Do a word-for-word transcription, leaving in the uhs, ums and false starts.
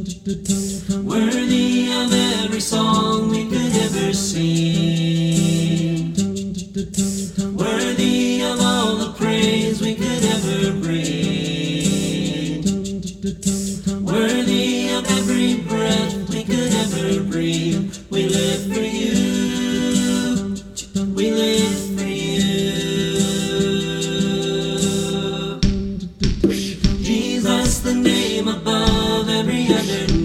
worthy of every song we could ever sing, worthy of all the praise we could ever bring, worthy of every breath we could ever breathe. We live for you, we live for you. Jesus, the name above every other name.